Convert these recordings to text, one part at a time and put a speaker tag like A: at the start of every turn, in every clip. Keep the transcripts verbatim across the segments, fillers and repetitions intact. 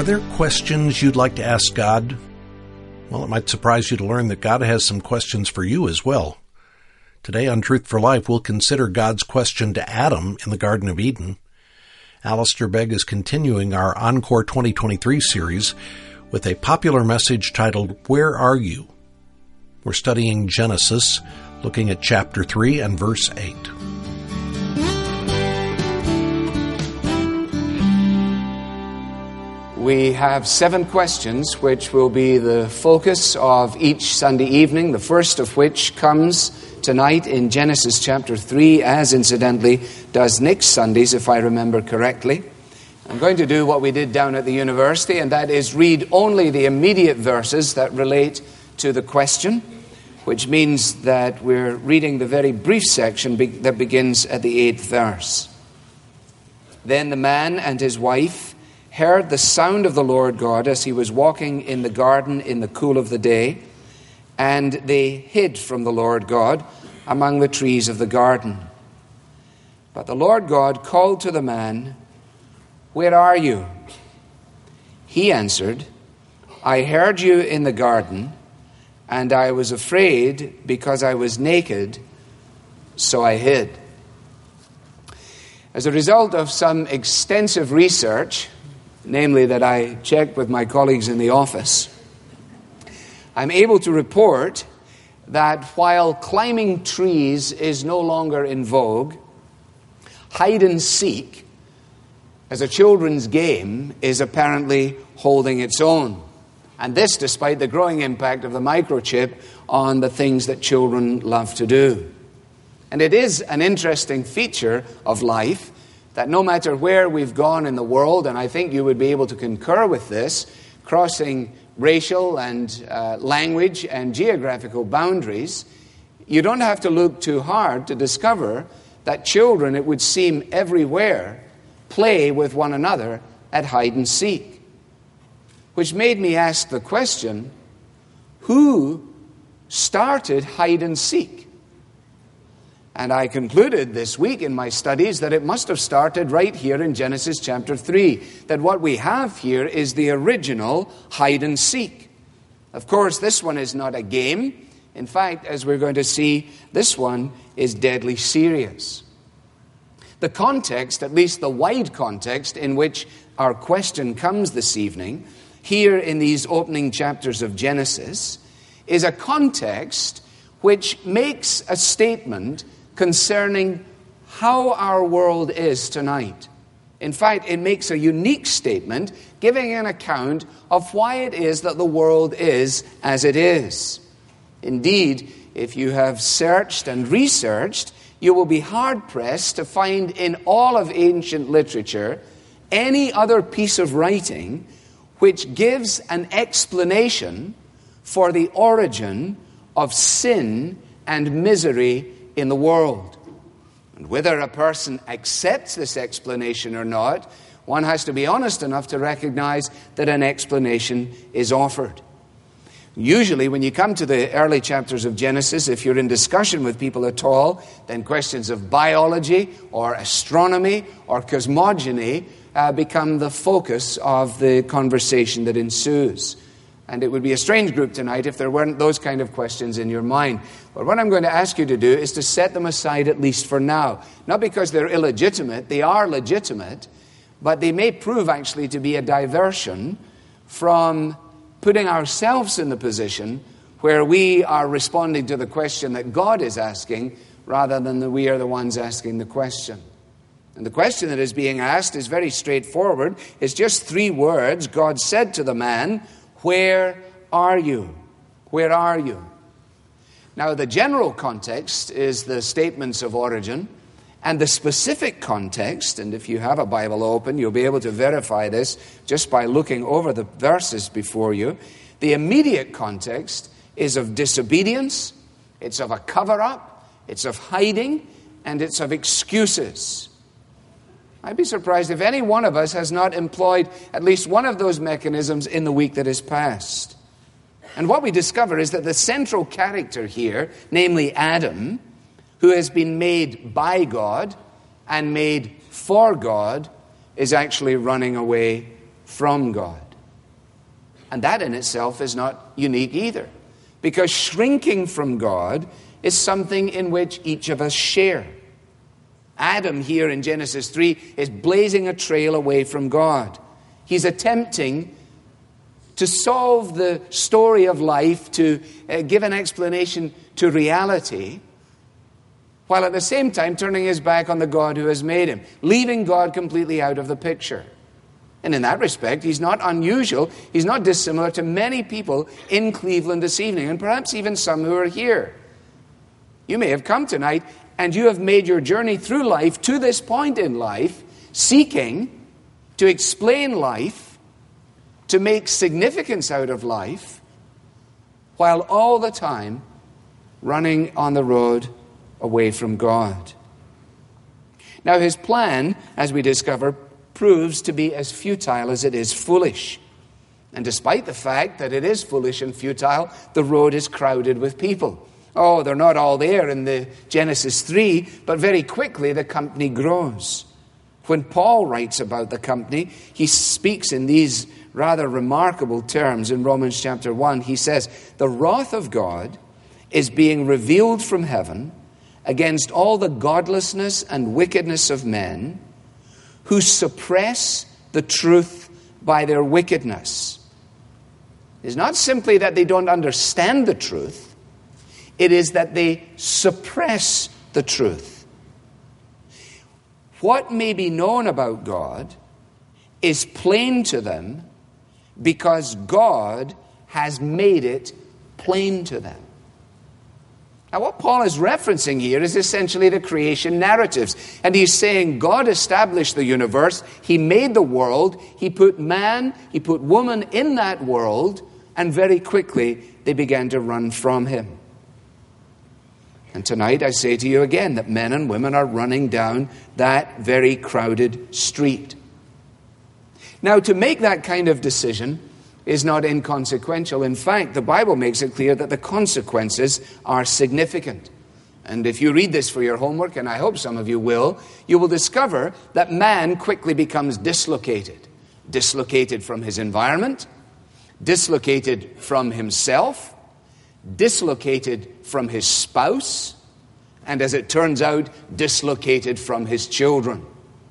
A: Are there questions you'd like to ask God? Well, it might surprise you to learn that God has some questions for you as well. Today on Truth for Life, we'll consider God's question to Adam in the Garden of Eden. Alistair Begg is continuing our Encore twenty twenty-three series with a popular message titled, Where Are You? We're studying Genesis, looking at chapter three and verse eight.
B: We have seven questions which will be the focus of each Sunday evening, the first of which comes tonight in Genesis chapter three, as incidentally does next Sundays, if I remember correctly. I'm going to do what we did down at the university, and that is read only the immediate verses that relate to the question, which means that we're reading the very brief section be- that begins at the eighth verse. Then the man and his wife heard the sound of the Lord God as he was walking in the garden in the cool of the day, and they hid from the Lord God among the trees of the garden. But the Lord God called to the man, Where are you? He answered, I heard you in the garden, and I was afraid because I was naked, so I hid. As a result of some extensive research, namely that I checked with my colleagues in the office, I'm able to report that while climbing trees is no longer in vogue, hide and seek as a children's game is apparently holding its own. And this despite the growing impact of the microchip on the things that children love to do. And it is an interesting feature of life that no matter where we've gone in the world, and I think you would be able to concur with this, crossing racial and uh, language and geographical boundaries, you don't have to look too hard to discover that children, it would seem everywhere, play with one another at hide and seek. Which made me ask the question, who started hide and seek? And I concluded this week in my studies that it must have started right here in Genesis chapter three. That what we have here is the original hide and seek. Of course, this one is not a game. In fact, as we're going to see, this one is deadly serious. The context, at least the wide context in which our question comes this evening, here in these opening chapters of Genesis, is a context which makes a statement concerning how our world is tonight. In fact, it makes a unique statement giving an account of why it is that the world is as it is. Indeed, if you have searched and researched, you will be hard-pressed to find in all of ancient literature any other piece of writing which gives an explanation for the origin of sin and misery in the world. And whether a person accepts this explanation or not, one has to be honest enough to recognize that an explanation is offered. Usually when you come to the early chapters of Genesis, if you're in discussion with people at all, then questions of biology or astronomy or cosmogony uh, become the focus of the conversation that ensues. And it would be a strange group tonight if there weren't those kind of questions in your mind. But what I'm going to ask you to do is to set them aside at least for now. Not because they're illegitimate, they are legitimate, but they may prove actually to be a diversion from putting ourselves in the position where we are responding to the question that God is asking rather than that we are the ones asking the question. And the question that is being asked is very straightforward. It's just three words. God said to the man, Where are you? Where are you? Now, the general context is the statements of origin, and the specific context, and if you have a Bible open, you'll be able to verify this just by looking over the verses before you. The immediate context is of disobedience, it's of a cover-up, it's of hiding, and it's of excuses. I'd be surprised if any one of us has not employed at least one of those mechanisms in the week that is past. And what we discover is that the central character here, namely Adam, who has been made by God and made for God, is actually running away from God. And that in itself is not unique either, because shrinking from God is something in which each of us share. Adam here in Genesis three is blazing a trail away from God. He's attempting to solve the story of life, to uh, give an explanation to reality, while at the same time turning his back on the God who has made him, leaving God completely out of the picture. And in that respect, he's not unusual, he's not dissimilar to many people in Cleveland this evening, and perhaps even some who are here. You may have come tonight and you have made your journey through life to this point in life, seeking to explain life, to make significance out of life, while all the time running on the road away from God. Now, his plan, as we discover, proves to be as futile as it is foolish. And despite the fact that it is foolish and futile, the road is crowded with people. Oh, they're not all there in the Genesis three, but very quickly the company grows. When Paul writes about the company, he speaks in these rather remarkable terms in Romans chapter one. He says, "The wrath of God is being revealed from heaven against all the godlessness and wickedness of men who suppress the truth by their wickedness." It's not simply that they don't understand the truth. It is that they suppress the truth. What may be known about God is plain to them because God has made it plain to them. Now, what Paul is referencing here is essentially the creation narratives. And he's saying God established the universe, he made the world, he put man, he put woman in that world, and very quickly they began to run from him. And tonight I say to you again that men and women are running down that very crowded street. Now, to make that kind of decision is not inconsequential. In fact, the Bible makes it clear that the consequences are significant. And if you read this for your homework, and I hope some of you will, you will discover that man quickly becomes dislocated. Dislocated from his environment, dislocated from himself, dislocated from his spouse, and as it turns out, dislocated from his children.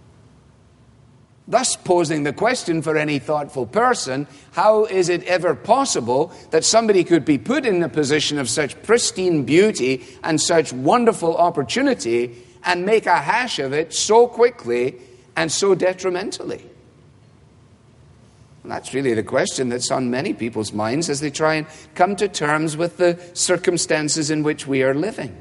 B: Thus posing the question for any thoughtful person, how is it ever possible that somebody could be put in a position of such pristine beauty and such wonderful opportunity and make a hash of it so quickly and so detrimentally? And that's really the question that's on many people's minds as they try and come to terms with the circumstances in which we are living.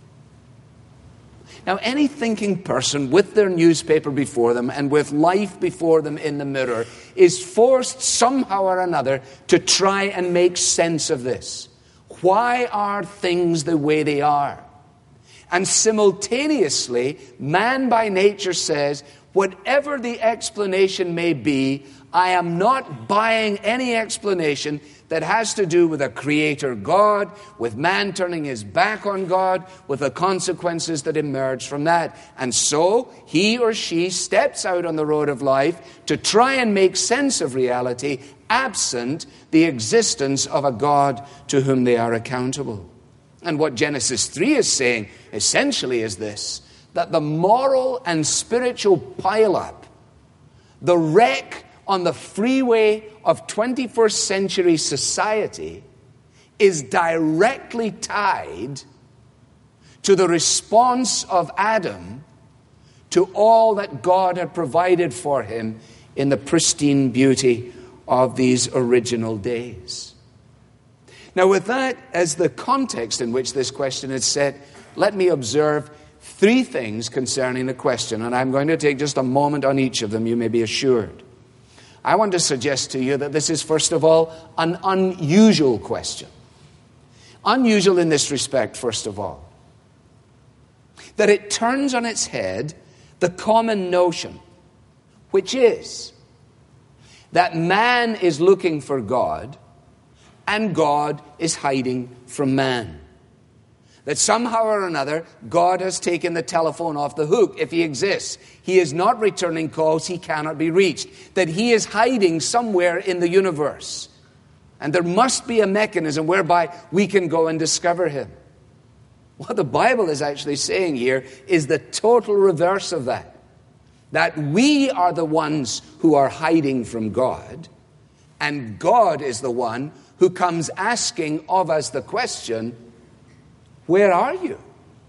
B: Now, any thinking person with their newspaper before them and with life before them in the mirror is forced somehow or another to try and make sense of this. Why are things the way they are? And simultaneously, man by nature says, whatever the explanation may be, I am not buying any explanation that has to do with a creator God, with man turning his back on God, with the consequences that emerge from that. And so he or she steps out on the road of life to try and make sense of reality, absent the existence of a God to whom they are accountable. And what Genesis three is saying essentially is this, that the moral and spiritual pileup, the wreck on the freeway of twenty-first century society is directly tied to the response of Adam to all that God had provided for him in the pristine beauty of these original days. Now, with that as the context in which this question is set, let me observe three things concerning the question, and I'm going to take just a moment on each of them, you may be assured. I want to suggest to you that this is, first of all, an unusual question. Unusual in this respect, first of all, that it turns on its head the common notion, which is that man is looking for God and God is hiding from man. That somehow or another, God has taken the telephone off the hook, if he exists. He is not returning calls, he cannot be reached. That he is hiding somewhere in the universe. And there must be a mechanism whereby we can go and discover him. What the Bible is actually saying here is the total reverse of that. That we are the ones who are hiding from God, and God is the one who comes asking of us the question, where are you?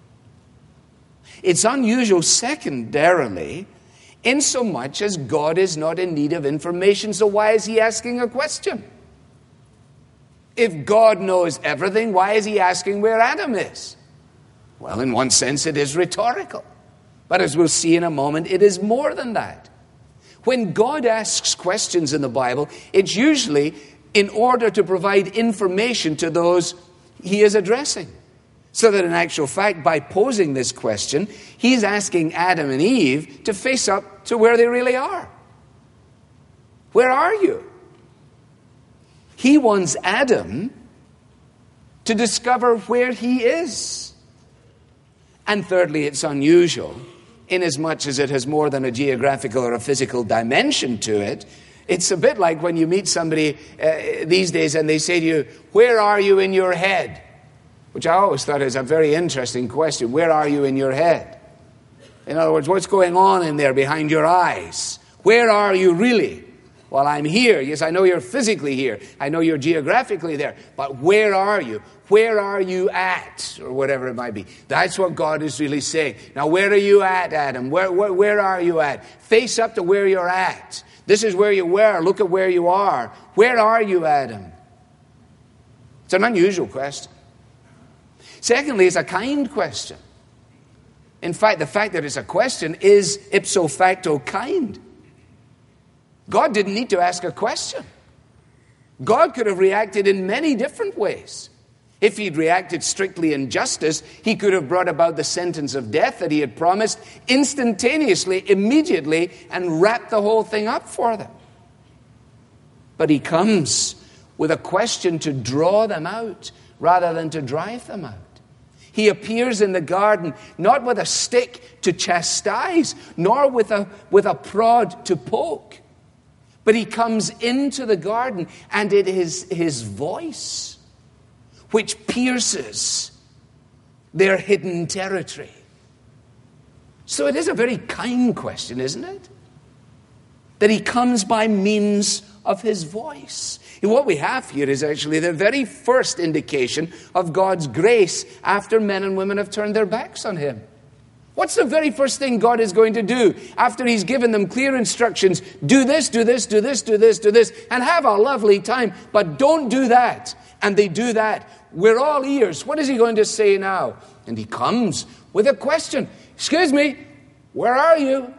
B: It's unusual secondarily, insomuch as God is not in need of information, so why is he asking a question? If God knows everything, why is he asking where Adam is? Well, in one sense, it is rhetorical. But as we'll see in a moment, it is more than that. When God asks questions in the Bible, it's usually in order to provide information to those he is addressing. So that in actual fact, by posing this question, he's asking Adam and Eve to face up to where they really are. Where are you? He wants Adam to discover where he is. And thirdly, it's unusual, inasmuch as it has more than a geographical or a physical dimension to it. It's a bit like when you meet somebody uh, these days and they say to you, where are you in your head? Which I always thought is a very interesting question. Where are you in your head? In other words, what's going on in there behind your eyes? Where are you really? Well, I'm here. Yes, I know you're physically here. I know you're geographically there. But where are you? Where are you at? Or whatever it might be. That's what God is really saying. Now, where are you at, Adam? Where, where, where are you at? Face up to where you're at. This is where you were. Look at where you are. Where are you, Adam? It's an unusual question. Secondly, it's a kind question. In fact, the fact that it's a question is ipso facto kind. God didn't need to ask a question. God could have reacted in many different ways. If he'd reacted strictly in justice, he could have brought about the sentence of death that he had promised instantaneously, immediately, and wrapped the whole thing up for them. But he comes with a question to draw them out rather than to drive them out. He appears in the garden not with a stick to chastise, nor with a, with a prod to poke. But he comes into the garden, and it is his voice which pierces their hidden territory. So it is a very kind question, isn't it? That he comes by means of his voice. And what we have here is actually the very first indication of God's grace after men and women have turned their backs on him. What's the very first thing God is going to do after he's given them clear instructions? Do this, do this, do this, do this, do this, and have a lovely time. But don't do that. And they do that. We're all ears. What is he going to say now? And he comes with a question. Excuse me, where are you?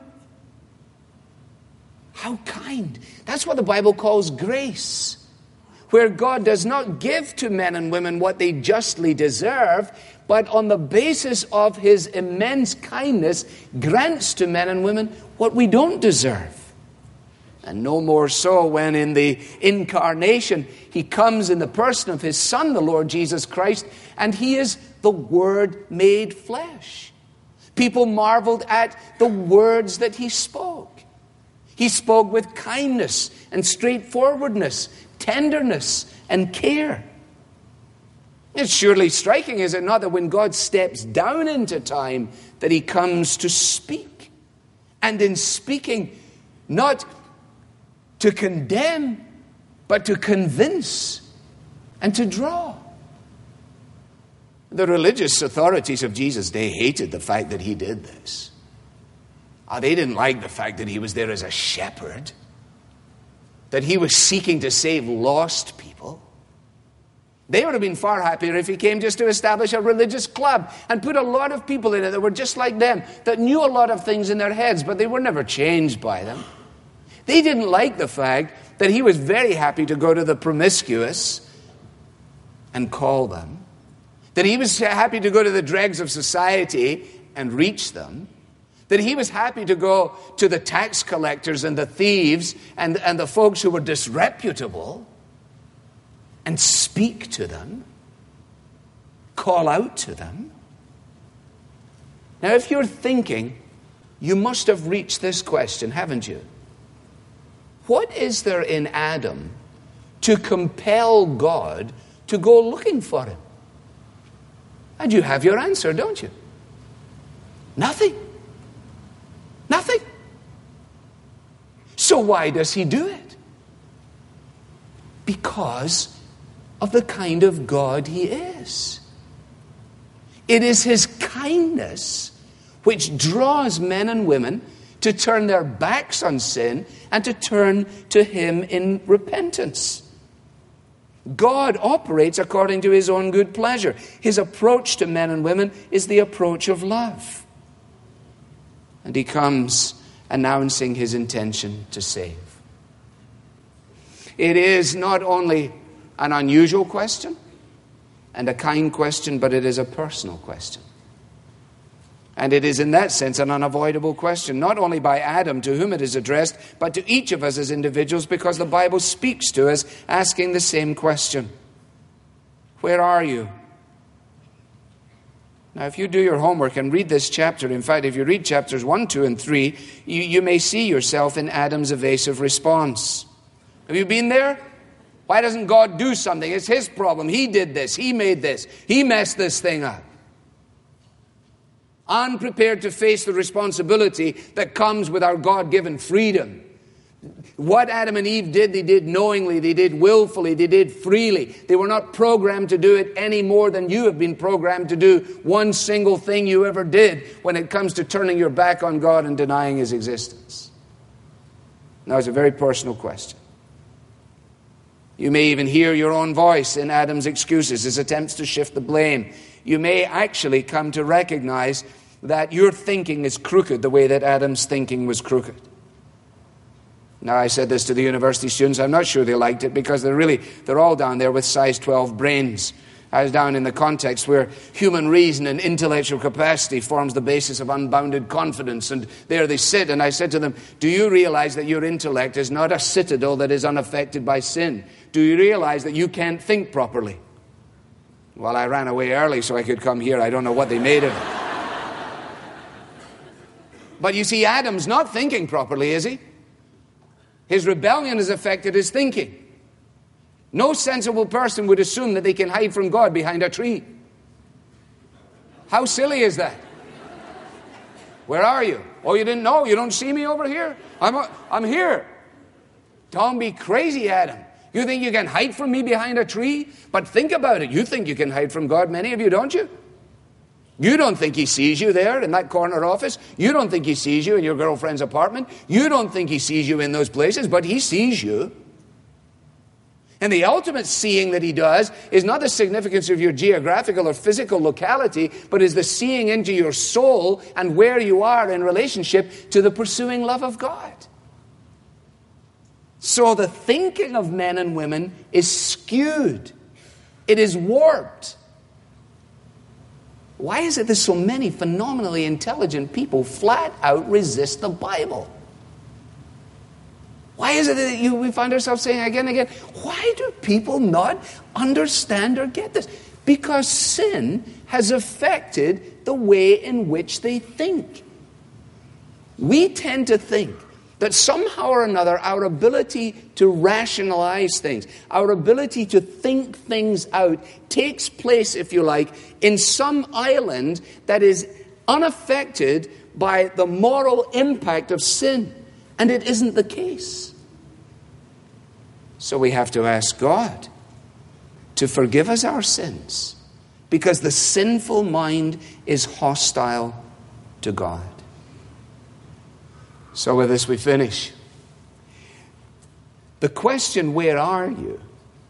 B: How kind. That's what the Bible calls grace. Where God does not give to men and women what they justly deserve, but on the basis of his immense kindness, grants to men and women what we don't deserve. And no more so when in the incarnation, he comes in the person of his Son, the Lord Jesus Christ, and he is the Word made flesh. People marveled at the words that he spoke. He spoke with kindness and straightforwardness, tenderness and care. It's surely striking, is it not, that when God steps down into time, that he comes to speak. And in speaking, not to condemn, but to convince and to draw. The religious authorities of Jesus' day hated the fact that he did this. Oh, they didn't like the fact that he was there as a shepherd, that he was seeking to save lost people. They would have been far happier if he came just to establish a religious club and put a lot of people in it that were just like them, that knew a lot of things in their heads, but they were never changed by them. They didn't like the fact that he was very happy to go to the promiscuous and call them, that he was happy to go to the dregs of society and reach them, that he was happy to go to the tax collectors and the thieves and, and the folks who were disreputable and speak to them, call out to them. Now, if you're thinking, you must have reached this question, haven't you? What is there in Adam to compel God to go looking for him? And you have your answer, don't you? Nothing. Nothing. So why does he do it? Because of the kind of God he is. It is his kindness which draws men and women to turn their backs on sin and to turn to him in repentance. God operates according to his own good pleasure. His approach to men and women is the approach of love. And he comes announcing his intention to save. It is not only an unusual question and a kind question, but it is a personal question. And it is in that sense an unavoidable question, not only by Adam, to whom it is addressed, but to each of us as individuals, because the Bible speaks to us asking the same question. Where are you? Now, if you do your homework and read this chapter, in fact, if you read chapters one, two, and three, you, you may see yourself in Adam's evasive response. Have you been there? Why doesn't God do something? It's his problem. He did this. He made this. He messed this thing up. Unprepared to face the responsibility that comes with our God-given freedom. What Adam and Eve did, they did knowingly, they did willfully, they did freely. They were not programmed to do it any more than you have been programmed to do one single thing you ever did when it comes to turning your back on God and denying his existence. Now, it's a very personal question. You may even hear your own voice in Adam's excuses, his attempts to shift the blame. You may actually come to recognize that your thinking is crooked the way that Adam's thinking was crooked. Now, I said this to the university students. I'm not sure they liked it because they're really, they're all down there with size twelve brains. I was down in the context where human reason and intellectual capacity forms the basis of unbounded confidence. And there they sit. And I said to them, do you realize that your intellect is not a citadel that is unaffected by sin? Do you realize that you can't think properly? Well, I ran away early so I could come here. I don't know what they made of it. But you see, Adam's not thinking properly, is he? His rebellion has affected his thinking. No sensible person would assume that they can hide from God behind a tree. How silly is that? Where are you? Oh, you didn't know? You don't see me over here? I'm, I'm here. Don't be crazy, Adam. You think you can hide from me behind a tree? But think about it. You think you can hide from God, many of you, don't you? You don't think he sees you there in that corner office. You don't think he sees you in your girlfriend's apartment. You don't think he sees you in those places, but he sees you. And the ultimate seeing that he does is not the significance of your geographical or physical locality, but is the seeing into your soul and where you are in relationship to the pursuing love of God. So the thinking of men and women is skewed. It is warped. Why is it that so many phenomenally intelligent people flat out resist the Bible? Why is it that you, we find ourselves saying again and again, why do people not understand or get this? Because sin has affected the way in which they think. We tend to think that somehow or another our ability to rationalize things, our ability to think things out takes place, if you like, in some island that is unaffected by the moral impact of sin. And it isn't the case. So we have to ask God to forgive us our sins, because the sinful mind is hostile to God. So with this we finish. The question, where are you,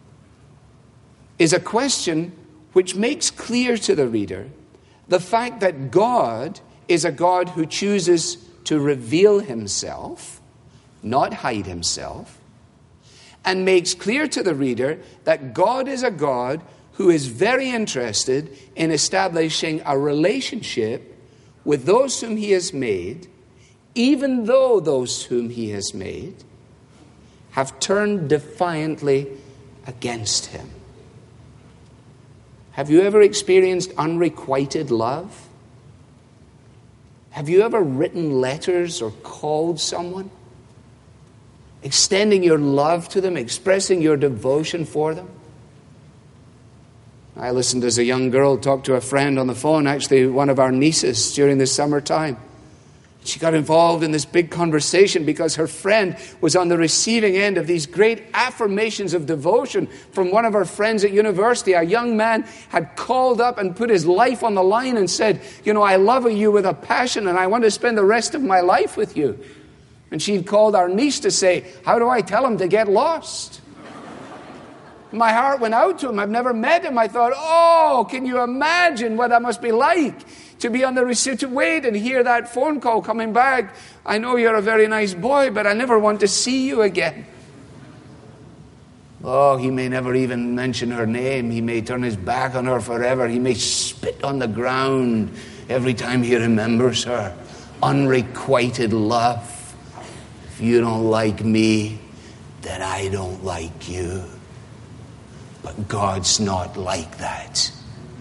B: is a question which makes clear to the reader the fact that God is a God who chooses to reveal himself, not hide himself, and makes clear to the reader that God is a God who is very interested in establishing a relationship with those whom he has made, even though those whom he has made have turned defiantly against him. Have you ever experienced unrequited love? Have you ever written letters or called someone extending your love to them, expressing your devotion for them. I listened as a young girl talk to a friend on the phone, actually one of our nieces, during the summertime. She got involved in this big conversation because her friend was on the receiving end of these great affirmations of devotion from one of her friends at university. A young man had called up and put his life on the line and said, you know, I love you with a passion and I want to spend the rest of my life with you. And she'd called our niece to say, how do I tell him to get lost? My heart went out to him. I've never met him. I thought, oh, can you imagine what that must be like to be on the receipt, to wait and hear that phone call coming back. I know you're a very nice boy, but I never want to see you again. Oh, he may never even mention her name. He may turn his back on her forever. He may spit on the ground every time he remembers her. Unrequited love. If you don't like me, then I don't like you. But God's not like that.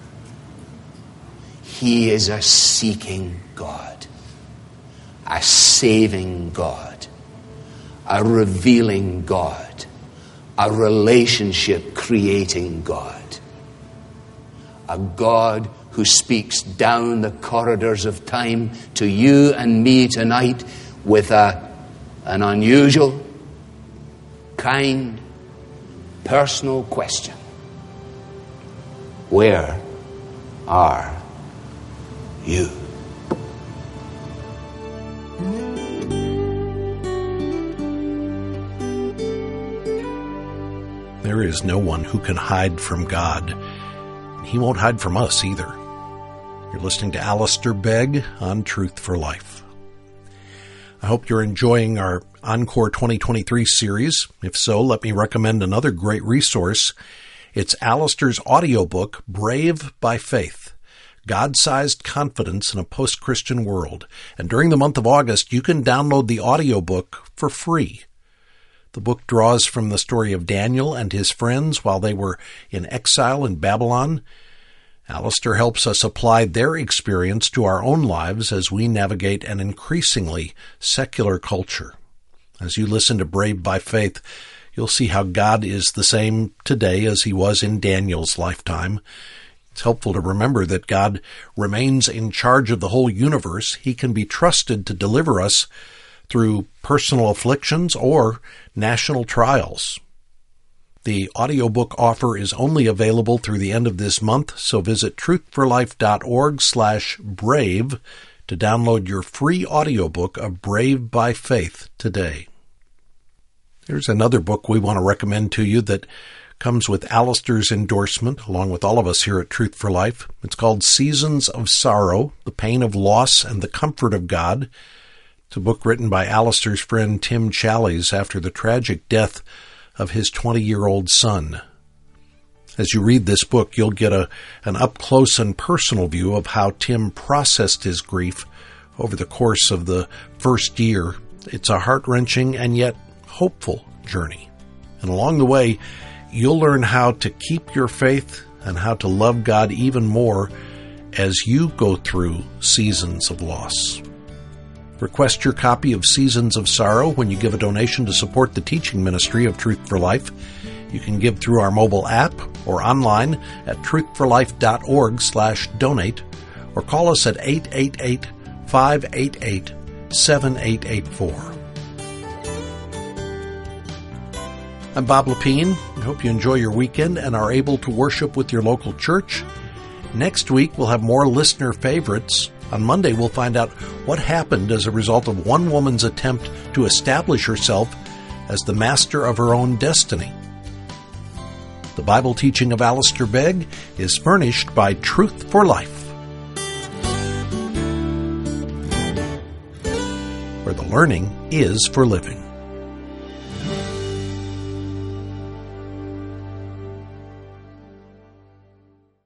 B: He is a seeking God, a saving God, a revealing God, a relationship-creating God, a God who speaks down the corridors of time to you and me tonight with a, an unusual, kind, personal question. Where are you?
A: There is no one who can hide from God. He won't hide from us either. You're listening to Alistair Begg on Truth for Life. I hope you're enjoying our Encore twenty twenty-three series. If so, let me recommend another great resource. It's Alistair's audiobook, Brave by Faith, God-Sized Confidence in a Post-Christian World. And during the month of August, you can download the audiobook for free. The book draws from the story of Daniel and his friends while they were in exile in Babylon. Alistair helps us apply their experience to our own lives as we navigate an increasingly secular culture. As you listen to Brave by Faith, you'll see how God is the same today as he was in Daniel's lifetime. It's helpful to remember that God remains in charge of the whole universe. He can be trusted to deliver us through personal afflictions or national trials. The audiobook offer is only available through the end of this month, so visit truthforlife.org slash brave to download your free audiobook of Brave by Faith today. There's another book we want to recommend to you that comes with Alistair's endorsement, along with all of us here at Truth for Life. It's called Seasons of Sorrow, The Pain of Loss and the Comfort of God. It's a book written by Alistair's friend Tim Challies after the tragic death of his twenty-year-old son. As you read this book, you'll get a an up-close and personal view of how Tim processed his grief over the course of the first year. It's a heart-wrenching and yet hopeful journey. And along the way, you'll learn how to keep your faith and how to love God even more as you go through seasons of loss. Request your copy of Seasons of Sorrow when you give a donation to support the teaching ministry of Truth for Life. You can give through our mobile app or online at truthforlife.org slash donate or call us at eight eight eight, five eight eight, seven eight eight four. I'm Bob Lepine. I hope you enjoy your weekend and are able to worship with your local church. Next week, we'll have more listener favorites. On Monday, we'll find out what happened as a result of one woman's attempt to establish herself as the master of her own destiny. The Bible teaching of Alistair Begg is furnished by Truth for Life, where the learning is for living.